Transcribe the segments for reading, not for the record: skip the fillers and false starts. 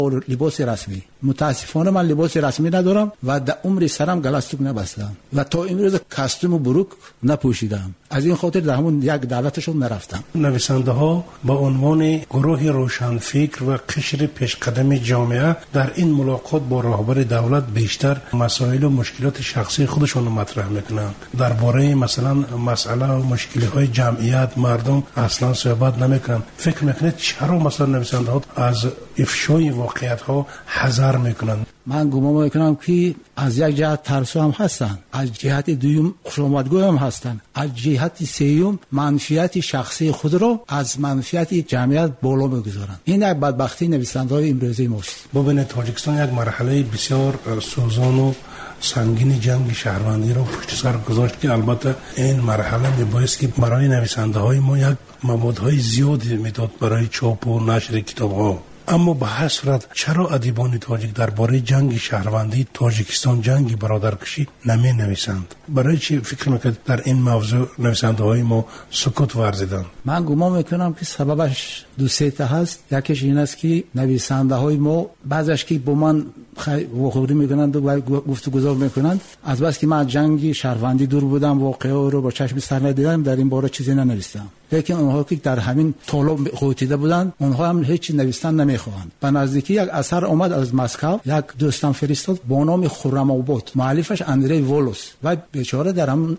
لباس رسمی. متاسفانه من لباس رسمی ندارم و در عمر سرم گالستوک نبستم و تا امروز کاستوم و بروک نپوشیدم. از این خاطر در همون یک دعوتشون نرفتم. نویسنده ها با عنوان گروه روشنفکر و قشر پیشقدم جامعه در این ملاقات با رهبر دولت بیشتر مسائل و مشکلات شخصی خودشون رو مطرح میکنند. درباره مثلا مسئله و مشکلات جمعیت مردم اصلا صحبت نمیکنند. فکر میکنید چرا مثلا نویسنده ها از افشای واقعیت ها حذر میکنند؟ من گمان میکنم که از یک جهت ترسو هم هستن، از جهت دوم خوشامدگو هم هستن، از جهت سوم منفعت شخصی خود رو از منفعت جمعیت بالا میگذارن. این یک بدبختی نویسنده‌های امروزی ماست. ببینید تاجیکستان یک مرحله بسیار سوزان و سنگین جنگ شهروندی رو پشت سر گذاشت که البته این مرحله میبایست که برای نویسنده های ما یک موادهای زیادی میداد برای چاپ و نشر کتاب ها. اما به هر صورت چرا ادیبان تاجیک درباره جنگ شهروندی تاجیکستان جنگ برادرکشی نمی نویسند؟ برای چی فکر میکنید در این موضوع نویسنده های ما سکوت ورزیدند؟ من گمان میکنم که سببش دو سه تا هست. یکیش این است که نویسنده های ما بعضیش که با من واخوری میکنند و گفتگو میکنند از بس که من جنگ شهروندی دور بودم واقعه رو با چشم سر ندیدم در این باره چیزی ننوشتم. لیکن اونها که در همین طالب قوتیده بودند اونها هم هیچ نوشتن نمیخواهند. به نزدیکی یک اثر اومد از مسکو، یک دوستم فرستاد با نام خرم آباد، مؤلفش اندری وولوس و بیچاره در همون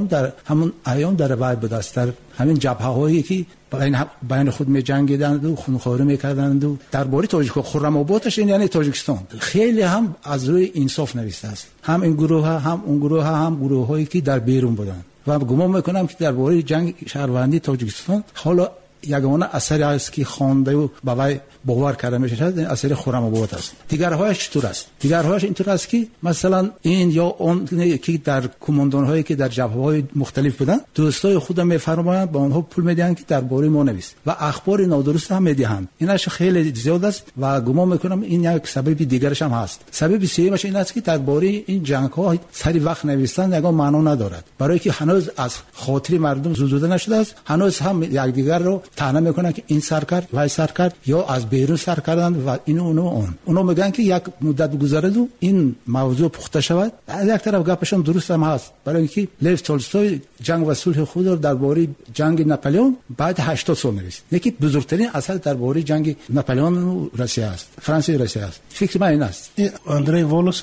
ایام در وای بود است، در همین جبهه‌هایی که بین خود می جنگیدند و خونخواری میکردند و درباره تاجیک خرم آبادش این یعنی تاجیکستان خیلی هم از روی انصاف نوشته است. هم این گروه ها هم اون گروه ها هم گروه هایی که در بیرون بودند و گمان میکنم که درباره جنگ شهروندی تاجیکستان حالا یگانه اثری است که خوانده و باور باور کرده میشه اثر خرم آباد است. دیگرهایش چطور است؟ دیگرهایش اینطور است که مثلا این یا اون که در کماندان هایی که در جبهه های مختلف بودن دوستای خودم میفرمایند با اونها پول میدن که درباره ما نویس و اخبار نادرست هم میدهند. اینش خیلی زیاد است و گمان میکنم این یک سبب دیگرش هم هست. سبب سومش این است که درباره این جنگ ها سری وقت نوشتن یگان معنا ندارد، برای که هنوز از خاطر مردم زدوده نشده است. هنوز هم یکدیگر رو طعنه میکنن که این سر کرد وای سر کرد یا از بیرون سر کردن و اینو اونو میگن که یک مدت بگذره و این موضوع پخته شود. از یک طرف گپشون درست هم هست، برای اینکه لیو تولستوی جنگ و صلح خود رو درباره جنگ ناپلئون بعد 80 سال نوشت. یکی بزرگترین اثر درباره جنگ ناپلئون و روسیه است، فرانسه و روسیه است. فکر من این است. اندری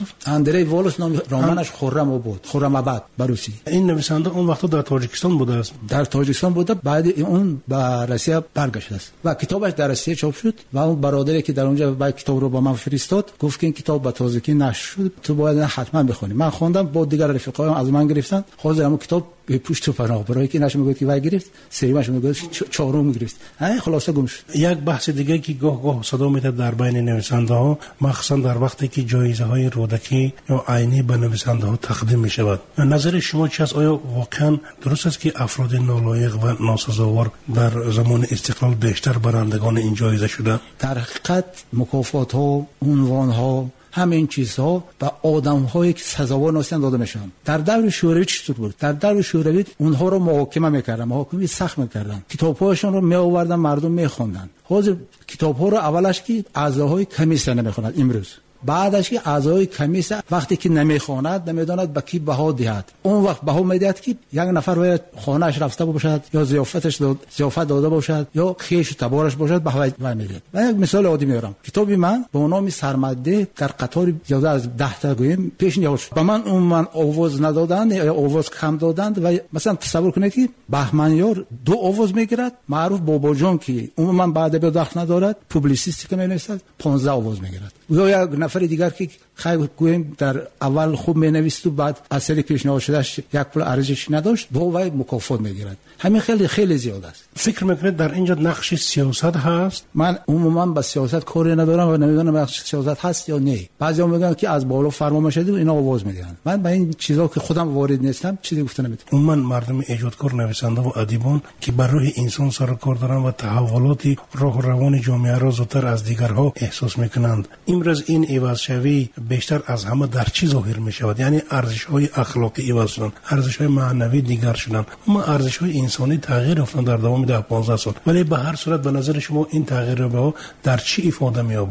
وولوس نام رمانش خرم آباد بروسی. این نویسنده اون وقت در تاجیکستان بوده است. در تاجیکستان بوده، بعد اون به روسیه برگشته است و کتابش در روسیه چاپ شد و اون برادری که در اونجا با کتاب رو با من فرستاد گفت که این کتاب به تازگی نشر شد، تو باید حتما بخونی. من خوندم، با دیگر رفیقایم از من گرفتن، حاضر همون کتاب به پشت و پناه برای که نشه میگه که وای گرفت، سریمش میگه چهارم گرفت. خلاصه گم شد. یک بحث دیگه که گاه صدا میاد در بین نویسنده ها، مخصوصا در وقتی که جایزه های رودکی یا عینی به نویسنده ها تقدیم می شود، نظر شما چی است؟ آیا واقعا درست است که افراد نالایق و ناسزاوار در زمان استقلال بیشتر برندگان این جایزه شده؟ در حقیقت مکافات ها، عنوان ها، همین چیزها و آدم‌هایی که سزاوار نیستند داده میشن. در دور شوروی چطور بود؟ در دور شوروی اونها رو محاکمه میکردن، محاکمه سخت میکردن، کتاب‌هاشون رو میآوردن مردم میخوندن. حاضر کتاب‌ها رو اولش که اعضاهای کمیسیون نمیخونند، امروز بعدش که اعضای کمیسیون وقتی که نمیخواند نمیداند به کی بها دهد، اون وقت بها میدهد که یک نفر باید خانه‌اش رفته باشد یا ضیافت داده باشد یا خیش و تبارش باشد بها میدهد. من یک مثال عادی میارم. کتابی من با نام سرمده در قطار زیاده از 10 تا گویم پیش نیاورد. به من آواز ندادند یا آواز کم دادند و مثلا تصور کنید که بهمنیار 2 آواز میگیرد، معروف بابا جان که عموما بعد به دخل ندارد، پوبلیسیستی که مینویسد 15 آواز میگیرد. یا یک نفر دیگر که خیلی گویم در اول خوب مینویسد و بعد اثری پیشنهاد شدهش یک پول ارزشی نداشت، با وای مکافات میگیرد. همین خیلی زیاد است. فکر میکنید در اینجا نقش سیاست هست؟ من عموما با سیاست کاری ندارم و نمیدونم نقش سیاست هست یا نه. بعضیا میگن که از بالا فرمان شده و اینا آواز میدن. من با این چیزا که خودم وارد نیستم چیزی گفته نمیتونم. عموما مردم ایجادکار، نویسنده و ادیبان که بر روح انسان سر و کار دارن و تحولات راه و روان جامعه را زودتر از دیگرها احساس میکنند. امروز این عوض شوی بیشتر از همه در چی ظاهر میشود؟ یعنی ارزش‌های اخلاقی عوض شدن، ارزش‌های معنوی دیگر شدن، اما ارزش‌های انسانی تغییر افتاد در دوام 10-15 سال. ولی به هر صورت به نظر شما این تغییر به در چی ifade می‌یابد؟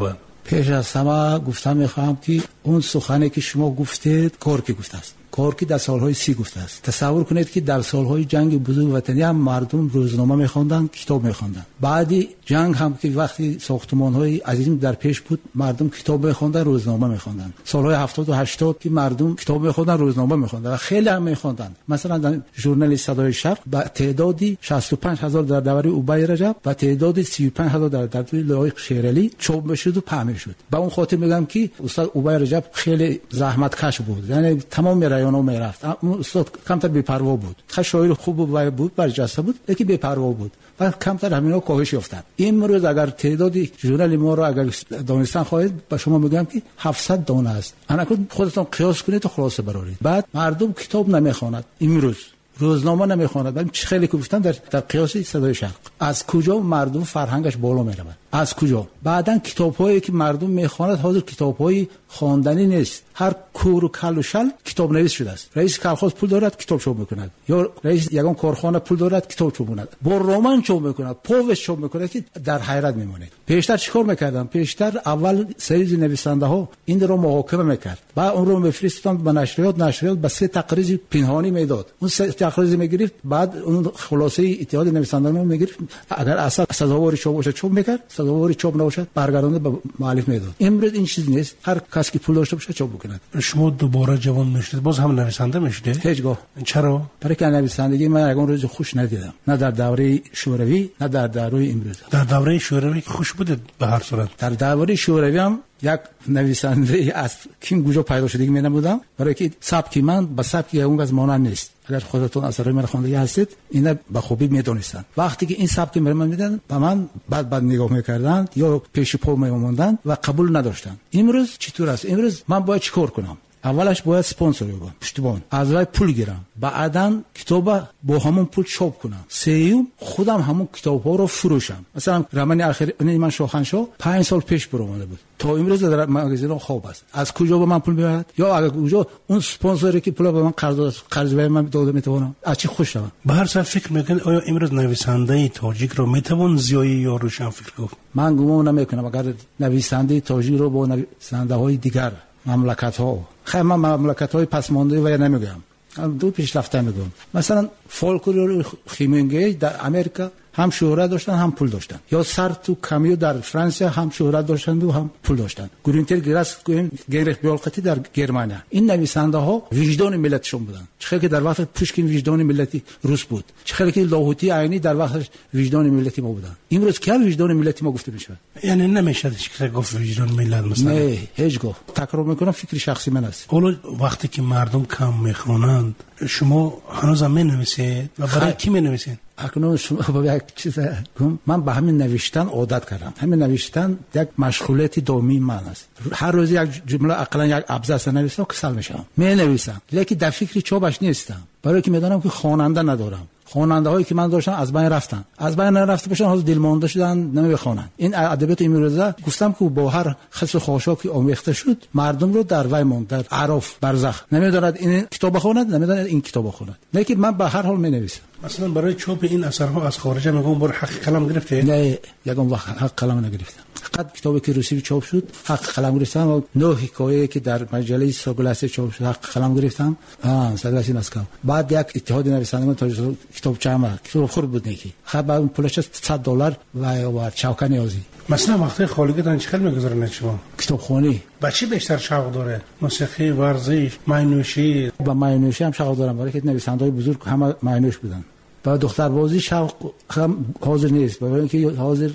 پیش از همه گفتم میخوام که اون سخنی که شما گفتید کورکی گفته است. کورکی در سالهای 30 گفته است. تصور کنید که در سالهای جنگ بزرگ وطنی هم مردم روزنامه میخوندن، کتاب میخوندن. بعدی جنگ هم که وقتی ساختمان‌های عظیم در پیش بود، مردم کتاب میخوندن، روزنامه میخوندن. سالهای 70 و 80 که مردم کتاب میخوندن، روزنامه میخوندن و خیلی هم میخوندن. مثلا در ژورنال صدای شرق با تعدادی 65000 در دوره اوبای رجب و تعدادی 35000 در دوره لایق شیرالی چاپ میشد و پهن شد. با اون خاطر میگم که استاد اوبای رجب خیلی زحمتکش بود. یعنی تمام رایانو میرفت. اون استاد کمتر بی‌پروا بود. خیلی شاعر خوب بود، برجسته بود، یکی بی‌پروا بود. و کمتر همینا کاهش یافتن. امروز اگر تعدادی ژورنال ما رو اگر دانستان خواهید با شما میگم که 700 دانه است. انا خودتون قیاس کنید تا خلاصه برارید. بعد مردم کتاب نمیخواند. امروز روزنامه نمیخواند. من خیلی گفتم در قیاس صدای شرق از کجا مردم فرهنگش بالا میره؟ از کجا؟ بعدن کتاب‌هایی که مردم میخواند حاضر کتاب‌های خواندنی نیست. هر کور و کل و شل کتاب نویس شده است. رئیس کارخانه پول دارد کتاب چاپ میکند، یا رئیس یگان کارخانه پول دارد کتاب چاپ میکند، با رمان چاپ میکند، پوست چاپ میکند که در حیرت میمونید. پیشتر چیکار میکردن؟ پیشتر اول سری نویسنده ها این رو محاکمه میکرد، بعد اون رو میفرستند به نشریات به سه تقریر پنهانی میداد. اون سه تقریر میگرفت، بعد اون خلاصه اتحاد نویسندگان رو میگرفت. اگر اصلا سزاوار چاپ باشه چاپ میکرد، سزاوار چاپ نباشه برگردونده به مؤلف میداد. امروز این چیز نیست. هر کس که پول داشته باشه چاپ بکنه. شما دوباره جوان میشید، باز هم نویسنده میشید؟ هیچگاه. چرا؟ برای که نویسندگی من یگان روز خوش ندیدم، نه در دوره شوروی نه در دوره امروز. در دوره شوروی خوش بودید به هر صورت. در دوره شوروی هم یک نویسنده از کیم کجا پیدا شده می نمودم، برای که سبک من با سبک اون از مانند نیست. اگر خودتون اثرای من خوانده هستید اینا به خوبی میدونستان. وقتی که این سبک من میدن به من بعد نگاه میکردن یا پیش پا میموندن و قبول نداشتن. امروز چطور است؟ امروز من باید چیکار کنم؟ اولش باید اسپانسر بگم، پشتیبان از راه پول گیرم، بعداً کتاب با همون پول چاپ کنم، سوم خودم همون کتاب‌ها رو فروشم. مثلا رمان اخیر من شاهنشاه 5 سال پیش برآمده بود، تا امروز در مغازه خواب است. از کجا به من پول میاد؟ یا اگر کجا اون اسپانسری که پول به من قرض به من داده میتونم از چی خوش شوم؟ به هر صورت فکر میکنید آیا امروز نویسنده تاجیک رو میتوان زیایی یا روشن فکر گفت؟ من گمان نمیکنم اگر نویسنده تاجیک رو با نویسنده‌های دیگر مملکت‌ها، خیلی من مملکت‌های پسمانده و نمیگم، دو پیشرفته میگم. مثلا فولکلور خیمنگی در امریکا هم شهرت داشتن هم پول داشتن، یا سارتر و کامیو در فرانسه هم شهرت داشتن و هم پول داشتن، گرینتر گراس گینریخ بیالقتی در گرمانیا. این نویسنده ها وجدان ملتشون بودن. چه که در وقت پوشکین وجدان ملتی روس بود، چه که لاهوتی عینی در وقتش وجدان ملتی ما بودن. امروز که وجدان ملتی ما گفته میشه؟ یعنی نمیشه که گفت وجدان ملت مثلا. نه هیچگاه. تکرار میکنم فکر شخصی من است. حالا وقتی که مردم کم میخونند شما هنوز هم مینویسید و برای کی مینویسید؟ اکنون شما با یک چیز گم، من به همین نوشتن عادت کردم. همین نوشتن یک مشغولیت دائمی من است. هر روز یک جمله اقلا یک ابزار نویسم کسل میشم، می نویسم، لیکن در فکر چاپش نیستم، برای که میدونم که خواننده ندارم. خواننده هایی که من داشتم از بین رفتن، از بین نرفته باشن، حاضر دلمانده شدن نمیخوانن. این ادبیات امروزه گفتم که با هر خس و خاشاکی آمیخته شد، مردم رو در وی ماند، در عرف برزخ، نمیداند این کتاب بخواند، نمیداند این کتاب بخواند. لیکن من به هر حال می نویسم. مثلا برای چاپ این اثرها از خارج میگم برای حق قلم گرفته؟ نه یگان وقت حق قلم نگرفتم. فقط کتابی که روسی چاپ شد حق قلم گرفتم و 9 حکایه که در مجله ساگلاس چاپ شد حق قلم گرفتم. ساگلاس مسکو. بعد یک اتحاد نویسندگان تا کتاب چهار کتاب خورد بود نیکی. خب اون پولش $100 و چاوکا نیازی. مثلا وقتی خالگیتان چقدر میگذارن شما؟ کتابخوانی. با چی بیشتر شوق داره؟ موسیقی، ورزش، معنوشی؟ با معنوشی هم شوق دارم، برای که نویسنده‌های بزرگ همه معنوش بودن. با دختر بازی شوق هم حاضر نیست، برای اینکه حاضر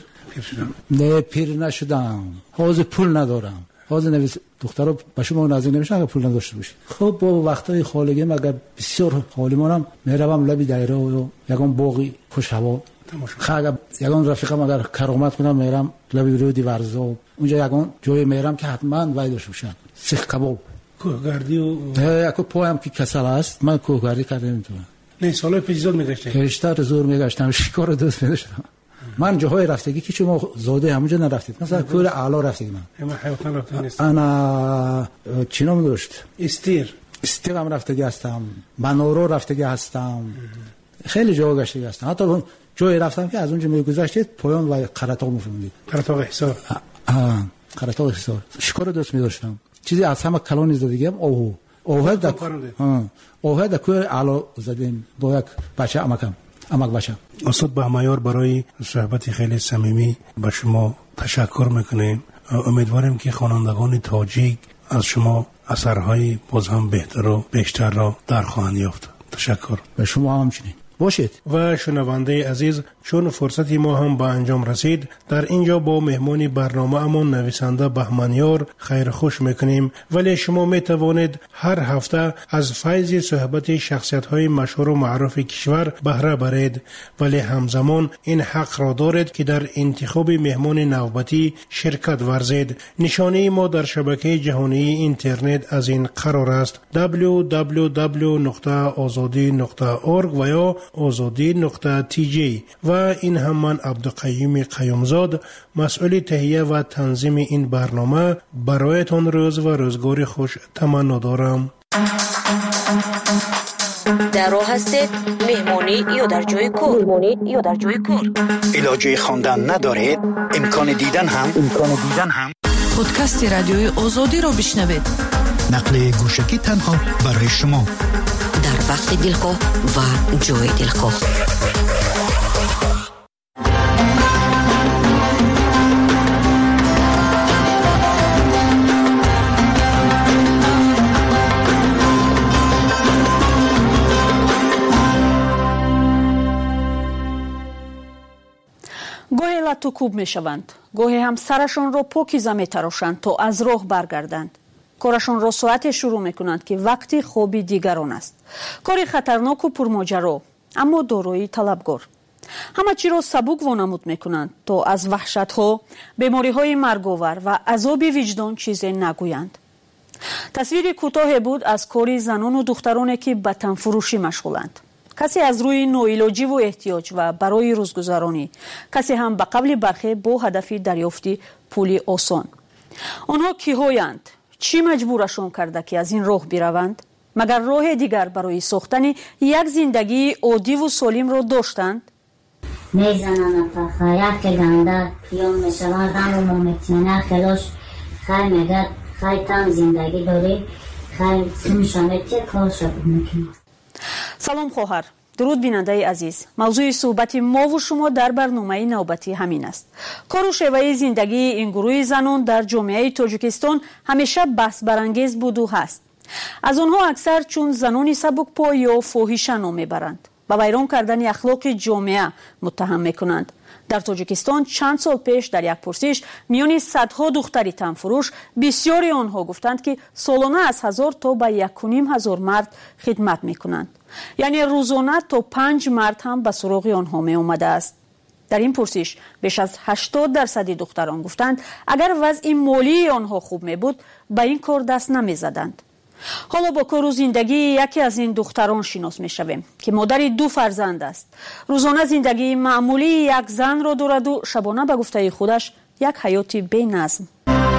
نه پیر نشدم، حاضر پول ندارم، حاضر نویس دخترها به شما نازک نمیشن اگر پول نداشته باشید. خب با وقتای خالگی اگر بسیار حالیمونم میروم لبی دایره و یگان باقی خوش هوا، خب یگان رفیقم اگر کرامت کنم میرم لبی رودی ورزا، اونجا یگان جای میرم که حتما وای داشته باشن، سیخ کباب، کوهگردی و اگه پایم که کسل است من کوهگردی کردم نمیتونم. نه سالای پیش زور میگشتم، بیشتر زور میگشتم، شکار دوست می‌داشتم. من جاهای رفتگی که شما زاده همونجا نرفتید، مثلا کور اعلی رفتگی من حیوان رفتم نیست. انا چی نام داشت؟ استیر هم رفتگی هستم، منورو رفتگی هستم، خیلی جا گشتگی هستم. حتی جایی رفتم که از اونجا میگذشتید پایان و قرطاق میفهمید. قرطاق حساب. قرطاس حصار شکار دوست می داشتم. چیزی از همه کلان زدگیم اوه در کوی علا زدیم با یک بچه امک بچه. استاد بهمایار برای صحبت خیلی صمیمی به شما تشکر میکنیم. امیدواریم که خوانندگان تاجیک از شما اثرهای باز هم بهتر و بیشتر را در خواهند یافت. تشکر. به شما همچنین باشید. و شنونده عزیز، چون فرصتی ما هم به انجام رسید، در اینجا با مهمانی برنامه امون نویسنده بهمانیار خیر خوش میکنیم. ولی شما میتوانید هر هفته از فیض صحبت شخصیت های مشهور و معروف کشور بهره برید، ولی همزمان این حق را دارید که در انتخاب مهمان نوبتی شرکت ورزید. نشانه ما در شبکه جهانی اینترنت از این قرار است: www.azadi.org و یا azadi.tj. و این هم من عبدالقیوم قیومزاد، مسئول تهیه و تنظیم این برنامه، برایتان روز و روزگار خوش تمنا دارم. در راه هستید، مهمانی یا در جای کار. علاجه خواندن ندارید؟ امکان دیدن هم پادکست رادیوی آزادی را بشنوید. نقل گوشکی تنها برای شما، در وقت دلخواه و جای دلخواه. گاهی لطو کوب می شوند، گاهی هم سرشان را پاکیزه می تراشند تا از راه برگردند. کارشان را ساعت شروع می کنند که وقتی خوابی دیگران است. کاری خطرناک و پرماجرا، اما دارایی طلبگار. همه چی را سبک وانمود می کنند تا از وحشت ها، بیماری های مرگاور و عذاب وجدان چیزی نگویند. تصویر کوتاه بود از کاری زنان و دخترانی که به تن فروشی مشغولند. کسی از روی نوعلاجی و احتیاج و برای روزگذرانی، کسی هم به قبل برخی با هدف دریافتی پولی آسان. آنها کی‌هایند؟ چی مجبورشان کرده که از این راه بروند؟ مگر راه دیگر برای ساختن یک زندگی عادی و سالم را داشتند؟ میزنن تا خیلی گنده پیام میشوند، اما مطمئنه خیلیش خیلی میگه خیلی تم زندگی داری، خیلی سمیشانه چه کار شد میکنه. سلام خواهر، درود بیننده عزیز. موضوع صحبت ما و شما در برنامه نوبتی همین است. کار و شیوه زندگی این گروه زنان در جامعه تاجیکستان همیشه بحث برانگیز بود و هست. از آنها اکثر چون زنان سبک‌پا یا فاحشه نام میبرند، با ویران کردن اخلاق جامعه متهم میکنند. در تاجیکستان چند سال پیش در یک پرسش میان صدها دختری تنفروش، بسیاری آنها گفتند که سالانه از 1000 تا به 1500 مرد خدمت میکنند. یعنی روزانه تا 5 مرد هم به سراغ آنها می آمده است. در این پرسش بیش از 80% دختران گفتند اگر وضع مالی آنها خوب می بود به این کار دست نمی زدند. حالا با کار و زندگی یکی از این دختران شناس می شویم که مادر 2 فرزند است. روزانه زندگی معمولی یک زن را دارد و شبانه به گفته خودش یک حیاتی بی نظم.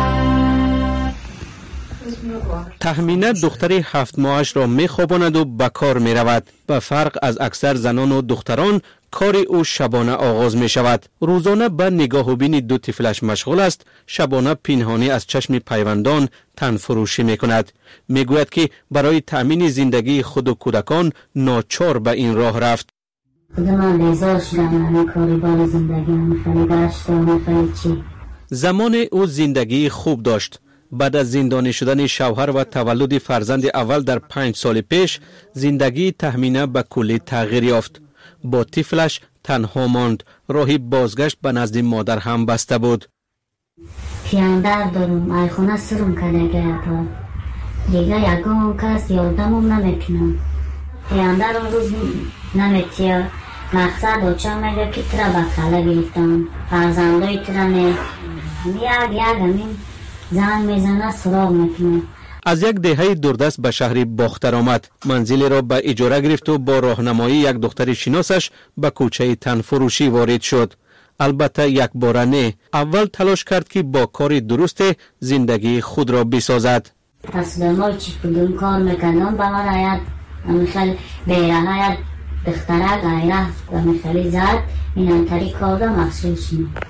تخمینا دختری 7 ماهش را میخواباند و به کار می رود. به فرق از اکثر زنان و دختران، کار او شبانه آغاز می شود. روزانه به نگاه و بین 2 طفلش مشغول است. شبانه پنهانی از چشم پیوندان تن فروشی می کند. می گوید که برای تأمین زندگی خود و کودکان ناچار به این راه رفت. خودمان لیزار شدم کاری بار زندگی خیلی گشت خیلی چی. زمان او زندگی خوب داشت. بعد از زندانی شدن شوهر و تولد فرزند اول در 5 سال پیش، زندگی تخمینا به کلی تغییر یافت. با طفلش تنها ماند. راهی بازگشت به نزد مادر هم بسته بود. پیاندر دارم، ایخونه سرم کنه گیتا. دیگه یکم کس یادمم نمیکنم. پیاندر اون روز نمیتیا. مقصد اوچه میگه که ترا بخاله بیفتم. فرزندای ترا نه. یک همین زن میزنه سراغ میکنه. از یک دهه دوردست به شهر باختر آمد. منزلی را به اجاره گرفت و با راهنمایی یک دختر شناسش به کوچه تنفروشی وارد شد. البته یک بار نه. اول تلاش کرد که با کار درست زندگی خود را بسازد. اصلا ما چی کدوم کار میکنم با من آید میخوال بیره آید دختره غیره و میخوالی زد این انتری کار را مخصوص شیم.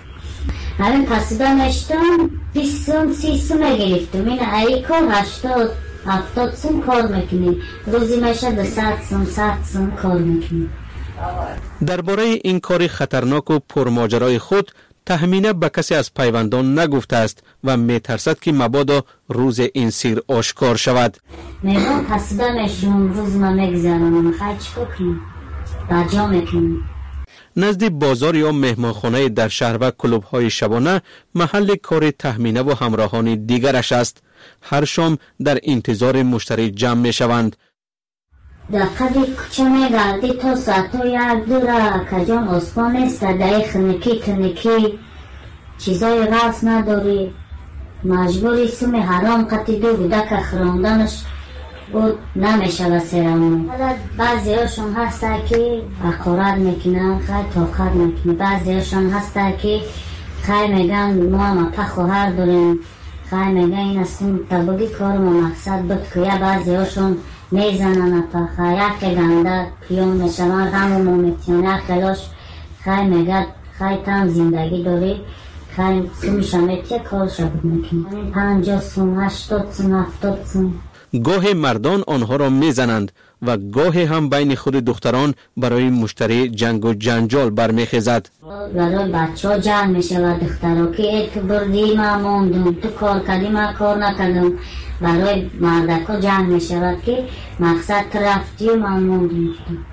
همین پسیده نشتم 20 سوم 30 سوم گرفتم. این ای کار 80-70 سوم کار میکنی، روزی میشه 200 سوم 100 سوم کار میکنی. درباره این کار خطرناک و پرماجرای خود تهمینه به کسی از پیوندان نگفته است و میترسد که مبادا روز این سیر آشکار شود. میگم پسیده میشم، روز ما میگذرم، خیلی چکو کنیم بجا میکنیم. نزد بازار یا مهمانخانه در شهر و کلوب های شبانه محل کار تهمینه و همراهان دیگرش است. هر شام در انتظار مشتری جمع می شوند. در قدی کچه میگردی تا ساعتو یک دوره کجان اسپان نیست، در خنکی چیزای راست نداری، مجبوری سوم حرام قطی دو بوده که خراندنش بود نمیشه وسیرمون. بعضی هاشون هسته که اقارت میکنن، خیلی طاقت میکنن. بعضی هاشون هسته که خیلی میگن ما هم خواهر داریم، خیلی میگن این هستیم تباگی کار ما مقصد بود که یا بعضی هاشون میزنن پخه یک گنده پیون میشون غم و مومیتیان یک خلاش خیلی میگه خیلی تم زندگی داری، خیلی سومی شمیتی کار شبود میکنی. 50 سوم 80 سوم 70 سوم. گاه مردان آنها را میزنند و گاه هم بین خود دختران برای مشتری جنگ و جنجال برمیخیزد. برای بچه ها جنگ میشه و دخترها که تو بردی ما موندم، تو کار کردی ما کار نکردم. برای مردک ها جنگ میشه که مقصد تو رفتی و ما موندم.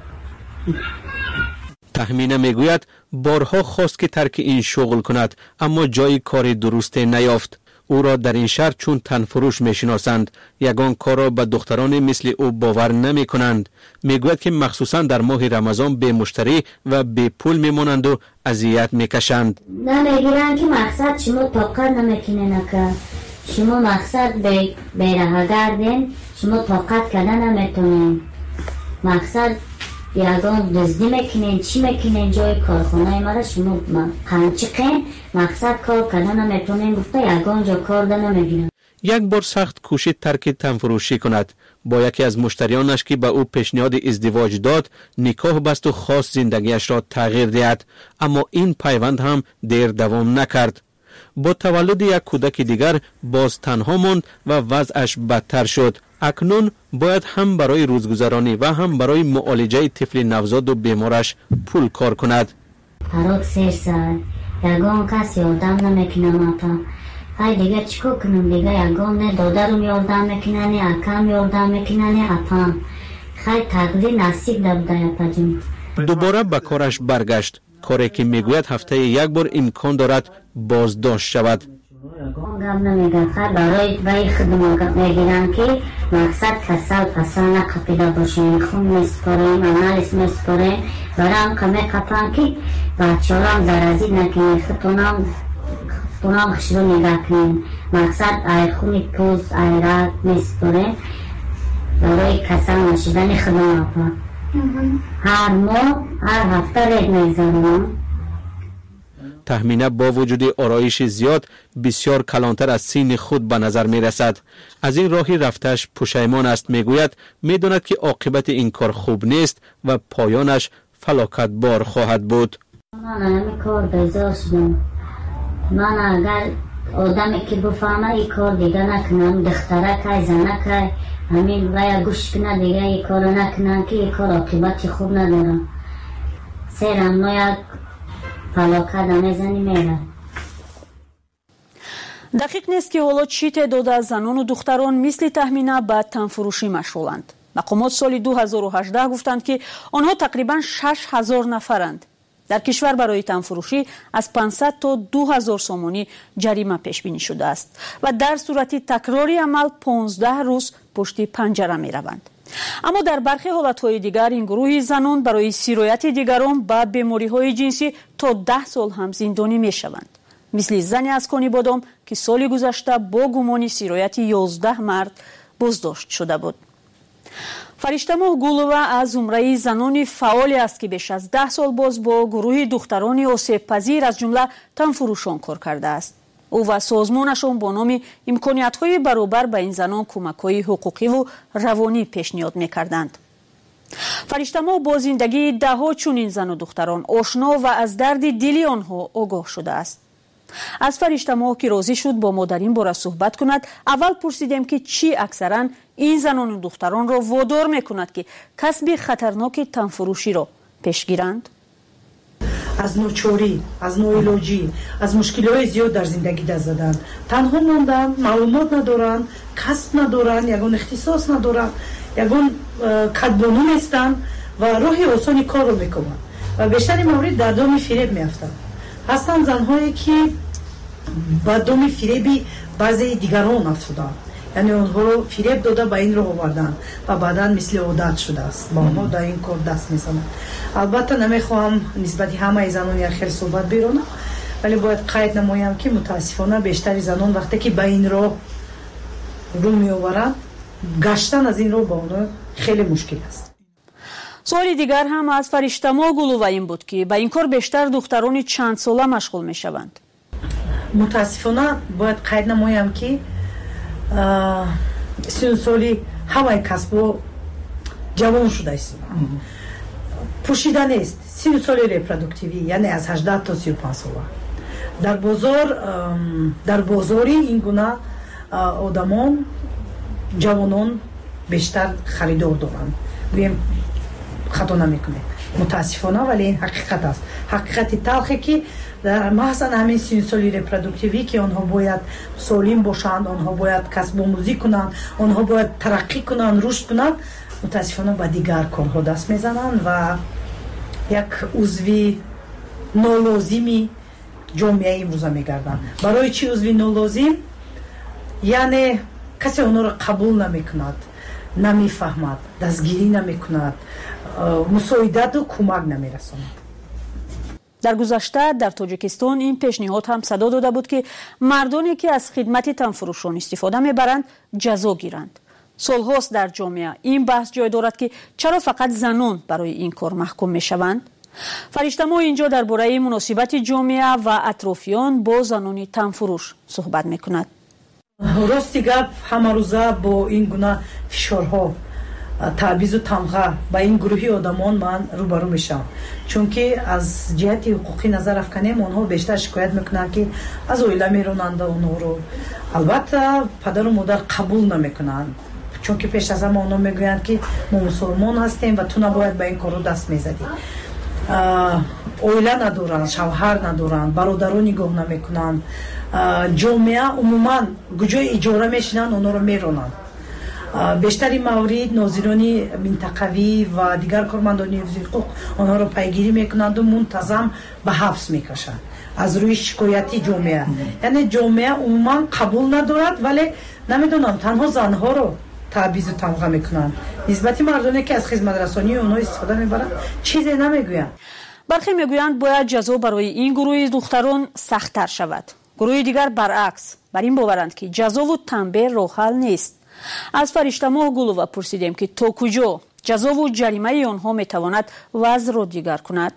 تهمینه میگوید بارها خواست که ترک این شغل کند اما جای کار درست نیافت. او را در این شهر چون تنفروش میشناسند. یگان کار را به دختران مثل او باور نمی کنند. میگوید که مخصوصا در ماه رمضان به مشتری و به پول میمانند و اذیت میکشند. نمیگیرن که مقصد شما طاقت نمیکنین که شما مقصد بیره گردین، شما طاقت کردن نمیتونین. مقصد یگان دزدی میکنین، چی میکنین جای کارخانه مرا شما قنچقین، مقصد کار کردن نمیتونین. گفته یگان جا کار ده نمیگیرن. یک بار سخت کوشید ترک تنفروشی کند. با یکی از مشتریانش که به او پیشنهاد ازدواج داد نکاح بست و خواست زندگیش را تغییر دهد، اما این پیوند هم دیر دوام نکرد. با تولد یک کودک دیگر باز تنها ماند و وضعش بدتر شد. اکنون باید هم برای روزگذرانی و هم برای معالجه طفل نوزاد و بیمارش پول کار کند. پراک 3 ساعت یگان کسی یادم نمیکنم اپا. های دیگه چکو کنم دیگه یگان نه دادرم یادم میکنن نه اکم یادم میکنن نه اپا. خیلی تقدیر نصیب دبده اپا جون. دوباره به کارش برگشت. کاری که میگوید هفته یک بار امکان دارد بازداشت شود. گم نمیگن خیلی برای بای خدمات میگیرن که مقصد کسل پسل نقپیده باشه، خون میسپاریم، انالیز میسپاریم، برای هم کمی قطعن که بچه هم زرازید نکنیم، خطونام خشرو نگه کنیم. مقصد ای خونی پوز ای رد میسپاریم برای کسل نشیدن خدمات. هر ماه هر هفته رید میزنیم. تهمینه با وجود آرایش زیاد بسیار کلانتر از سین خود به نظر می رسد. از این راهی رفتش پشیمان است. میگوید میداند که عاقبت این کار خوب نیست و پایانش فلاکت بار خواهد بود. من همین کار بیزار شدم. من اگر آدمی که بفهمه این کار دیگه نکنم، دختره که زنه که همین باید گوش کنه دیگه این کار نکنم که این کار عاقبت خوب ندارم. سیرم ناید فلاکت نمیزنی میره. دقیق نیست که حالا چی تعداد از زنان و دختران مثل تهمینه به تنفروشی مشغولند. مقامات سال 2018 گفتند که آنها تقریبا 6000 نفرند. در کشور برای تنفروشی از 500 تا 2000 سومانی جریمه پیش بینی شده است و در صورت تکراری عمل 15 روز پشت پنجره می روند. اما در برخی حالتهای دیگر این گروه زنان برای سیرایت دیگران با بیماری‌های جنسی تا 10 سال هم زندانی می شوند. مثل زنی از کانی بادام که سال گذشته با گمان سیرایت 11 مرد بازداشت شده بود. فرشته‌ماه گولووا از زمره زنان فعالی است که بیش از 10 سال باز با گروه دختران آسیب پذیر از جمله تنفروشان کار کرده است. او و سازمانشان با نام امکانیت‌های برابر به این زنان کمک‌های حقوقی و روانی پیشنهاد می‌کردند. فرشته‌ماه با زندگی ده‌ها چنین زن و دختران آشنا و از درد دلی آنها آگاه شده است. از فرشته ما که راضی شد با ما در این باره صحبت کند، اول پرسیدیم که چی اکثرا این زنان و دختران را وادار میکند که کسب خطرناک تنفروشی را پیش گیرند. از نوچوری، از نوعلاجی، از مشکلات زیاد در زندگی دست زدند. تنها موندن، معلومات ندارند، کسب ندارند، یگان اختصاص ندارند، یگان کدبانو نیستند و راه آسانی کار رو میکنند و بیشتر مورد در دام فریب میافتند. هستند زنهایی که با دام فریبی بعضی دیگران افتادند، یعنی اونها رو فریب داده به این راه آوردن و بعدا مثل عادت شده است با ما در این کار دست میزنند. البته نمیخوام نسبت همه زنان یک خیلی صحبت بیرونم، ولی باید قید نمایم که متاسفانه بیشتر زنان وقتی که به این راه رو میآورند، گشتن از این راه با اونها خیلی مشکل است. سوالی دیگر هم از فرشته ما گلووا این بود که به این کار بیشتر دختران چند ساله مشغول میشوند. متاسفانه باید قید نمایم که 30 سالی همه کسب جوان شده است. پوشیده نیست. 30 سالی ریپرودکتیوی، یعنی از 18 تا 35 ساله. در بازاری این گونه آدمان جوانان بیشتر خریدار دارند. گویم خطا نمیکنه متاسفانه، ولی این حقیقت است. حقیقت تلخی که در محض همین 30 سالی ریپرودکتیوی که آنها باید سالم باشند، آنها باید کسب آموزی کنند، آنها باید ترقی کنند، رشد کنند، متاسفانه با دیگر کارها دست میزنند و یک عضوی نالازمی جامعه امروزه میگردند. برای چی عضوی نالازم؟ یعنی کسی اونها را قبول نمیکند، نمیفهمد، دستگیری نمیکند، مساعدت و کمک نمیرساند. در گذشته در تاجیکستان این پیشنهاد هم صدا داده بود که مردانی که از خدمت تنفروشان استفاده میبرند جزا گیرند. سالهاست در جامعه این بحث جای دارد که چرا فقط زنان برای این کار محکوم میشوند. فرشته ما اینجا درباره مناسبت جامعه و اطرافیان با زنان تنفروش صحبت میکند. راستی گپ همه روزه با این گونه فشارها، تعویض و تمغه با این گروهی آدمان من روبرو میشم، چون که از جهت حقوقی نظر افکنیم اونها بیشتر شکایت میکنن که از اویله میرونند اونها رو. البته پدر و مادر قبول نمیکنن، چون که پیش از همه اونها میگویند که ما مسلمان هستیم و تو نباید با این کارو دست میزدی. اویله ندارند، شوهر ندارند، برادران نگاه نمیکنند. جامعه عموما کجای اجاره میشنن اونها رو میرونند. بیشتری موارد ناظران منطقوی و دیگر کارمندان حقوق آنها را پیگیری میکنند و منتظم به حبس میکشند از روی شکایتی جامعه. یعنی جامعه عموما قبول ندارد، ولی نمیدونم تنها زنها رو تعویض و تمغه میکنند. نسبت مردانی که از خدمت رسانی اونها استفاده میبرند چیزی نمیگویند. برخی میگویند باید جزا برای این گروه دختران سخت‌تر شود. گروه دیگر برعکس بر این باورند که جزا و تنبیه راه حل نیست. از فرشته ما گلووا پرسیدیم که تا کجا جزا و جریمه آنها میتواند وضع را دیگر کند.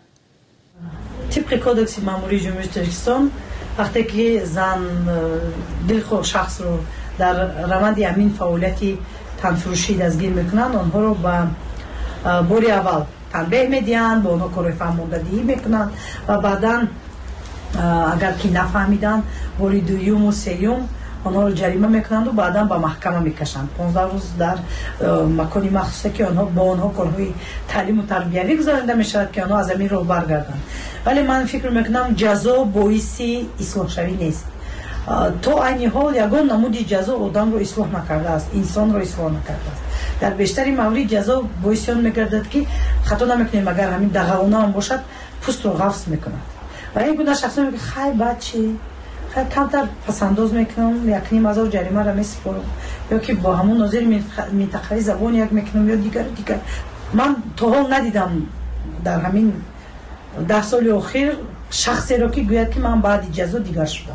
طبق کودکس ماموری جمهوری تاجیکستان وقتی که زن دلخواه شخص رو در روند همین فعالیتی تنفروشی دستگیر میکنند، آنها رو به باری اول تنبیه میدهند، با آنها کار فرماندهی میکنند و بعدا اگر که نفهمیدن باری دوم و سوم آنها رو جریمه میکنند و بعدا به محکمه میکشند. 15 روز در مکانی مخصوصه که آنها با آنها کارهای تعلیم و تربیوی گذارنده میشود که آنها از همین رو برگردند. ولی من فکر میکنم جزا باعث اصلاح شوی نیست. تا این حال یگان نمودی جزا آدم رو اصلاح نکرده است، انسان رو اصلاح نکرده است. در بیشتری موارد جزا باعث آن میگردد که خطا نمیکنیم اگر همین دغلانه هم باشد پوست رو قفس میکند و این گونه شخصا میگه خیر بچه خیلی کمتر پسنداز میکنم، 1,500 جریمه را میسپارم، یا که با همون ناظر منطقه‌ای زبان یک میکنم یا دیگر. من تا حال ندیدم در همین 10 سال اخیر شخصی را که گوید که من بعد جزا دیگر شدم.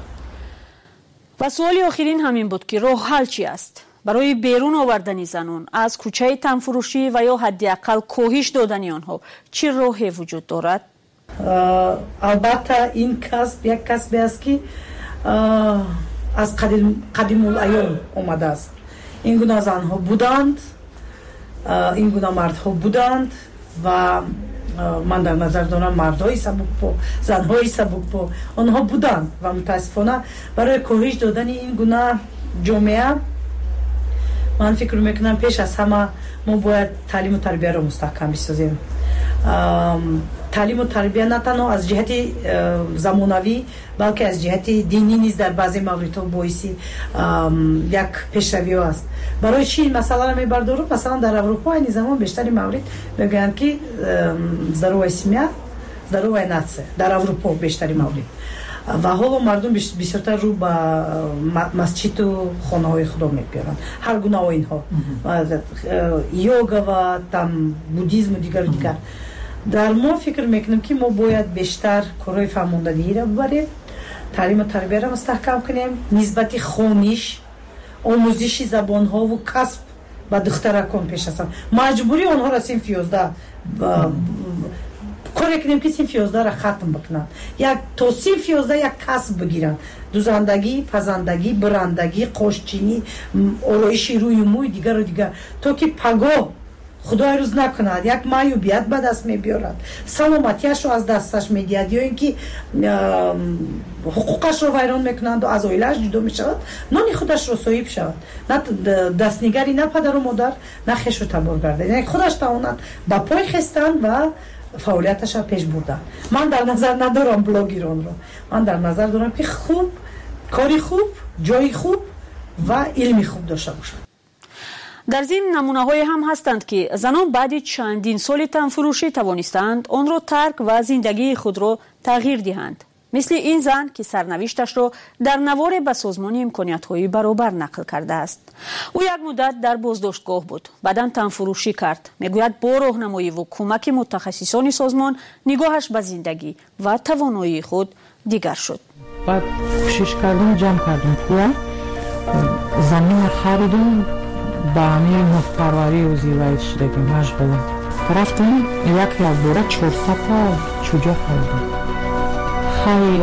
و سوالی آخرین همین بود که راه حل چی است برای بیرون آوردن زنان از کوچه تنفروشی و یا حداقل کاهش دادن آنها؟ چه راهی وجود دارد؟ البته این کسب یک کسبی است که از قدیم الایام آمده است. این گونه زنها بودند، این گونه مردها بودند و من در نظر دارم مردای سبکپا، زنهای سبکپا آنها بودند و متاسفانه برای کاهش دادن این گونه جامعه من فکر میکنم پیش از همه ما باید تعلیم و تربیه را مستحکم بسازیم. تعلیم و تربیه نه تنها از جهت زمانوی بلکه از جهت دینی نیز در بعضی موردها باعث یک پیشروی است. برای چی این مسئله را میبردارم؟ مثلا در اروپا این زمان بیشتری مورد میگن که здоровая семья, здоровая нация. در اروپا بیشتری مورد و حالا مردم بسیارتر رو به مسجد و خانه های خدا میپیرن، هر گونه آیین ها، یوگا و تم بودیزم و دیگر. در ما فکر میکنم که ما باید بیشتر کارهای فرماندهی را ببریم، تعلیم و تربیه را مستحکم کنیم، نسبت خوانش، آموزش زبان ها و کسب و دخترکان پیش از مجبوری آنها را صنف 11 کاری کنیم که صنف 11 را ختم بکنند. یک تا صنف 11 یک کسب بگیرند، دوزندگی، پزندگی، برندگی، قاشچینی، آرایش روی موی دیگر و دیگر، تا که پگاه خدای روز نکند یک معیوبیت به دست میبیارد، سلامتیش رو از دستش میدهد یا اینکه حقوقش رو ویران میکنند و از عائله‌اش جدا میشود، نان خودش رو صاحب شود، نه دستنگری، نه پدر و مادر، نه خویش رو تبار گردد، یعنی خودش تواند با پای خستن و فعالیتش را پیش بردن. من در نظر ندارم بلاگران رو، من در نظر دارم که خوب کاری خوب، جای خوب و علمی خوب داشته باشند. در ضمن نمونه‌های هم هستند که زنان بعد چندین سال تنفروشی توانستند آن را ترک و زندگی خود را تغییر دهند. مثل این زن که سرنوشتش را در نوار به سازمان امکانیت‌های برابر نقل کرده است. او یک مدت در بازداشتگاه بود، بعداً تنفروشی کرد. میگوید با راهنمایی و کمک متخصصان سازمان نگاهش به زندگی و توانایی خود دیگر شد. بعد کوشش کردیم، جمع کردیم پول، زمین خریدیم، با همه محتواری و زیوایش شدگی مشغ بدم. رفتیم یک بوره 400 تا چوجه خریدیم، خیلی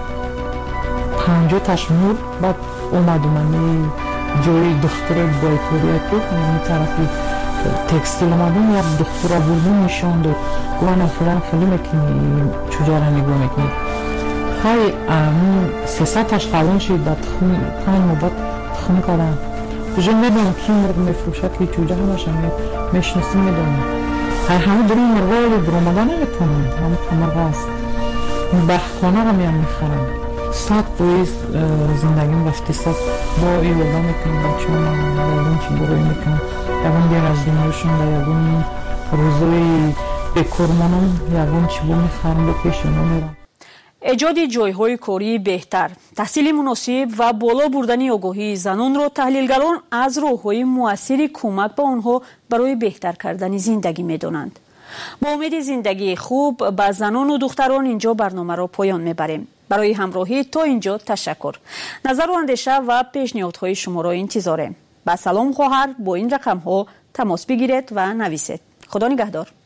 50 تشمور. بعد اومدیم جوی دختر بایپوریت بود، این طرفی تکستیل اومدیم، یک دختر بردیم نشاند و گوانه فلان خیلی میکنی چوجه را نگاه میکنی. خیلی 300 تاش خلون شد، بعد 5 مباد تخمی کردم. کجا میدونم کی مرغ میفروشد که چوجه همش میشناسیم، میدونم همه داریم مرغا رو برآمده نمیتونم، همه مرغ است. بخخانه رو میخرم. 100 پویز زندگیم رفتی، 100 با ایولا میکنم، بچه هم یادون چی بروی میکنم، یادون دیر از دنیاشون و یادون روزوی بکرمانم یادون چی با میخرم با پیشنو میرم. ایجاد جایهای کاری بهتر، تحصیل مناسب و بالا بردن آگاهی زنان را تحلیلگران از راه‌های مؤثر کمک به آنها برای بهتر کردن زندگی می‌دانند. با امید زندگی خوب به زنان و دختران اینجا برنامه را پایان می‌بریم. برای همراهی تا اینجا تشکر. نظر و اندیشه و پیشنهادهای شما را انتظاریم. با سلام خواهر با این رقم‌ها تماس بگیرید و نویسید. خدا نگهدار.